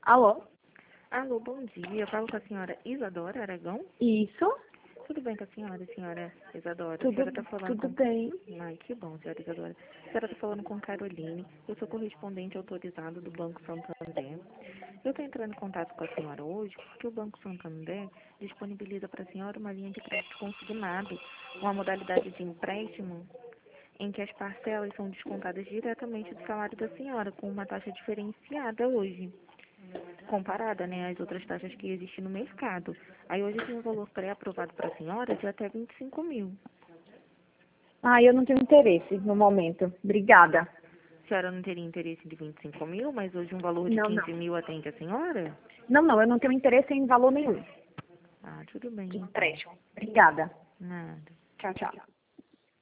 Alô? Alô, bom dia. Eu falo com a senhora Isadora Aragão? Isso? Tudo bem com a senhora Isadora? A Tudo, senhora está falando tudo com... bem. Ai, que bom, senhora Isadora. A senhora está falando com Caroline. Eu sou correspondente autorizado do Banco Santander. Eu estou entrando em contato com a senhora hoje porque o Banco Santander disponibiliza para a senhora uma linha de crédito consignado, uma modalidade de empréstimo em que as parcelas são descontadas diretamente do salário da senhora, com uma taxa diferenciada hoje, comparada, né, às outras taxas que existem no mercado. Aí hoje tem um valor pré-aprovado para a senhora de até 25 mil. Ah, eu não tenho interesse no momento. Obrigada. A senhora não teria interesse de 25 mil, mas hoje um valor de Não, 15 não. mil atende a senhora? Não, eu não tenho interesse em valor nenhum Ah, tudo bem de então. empréstimo. Obrigada. Nada. Tchau, tchau.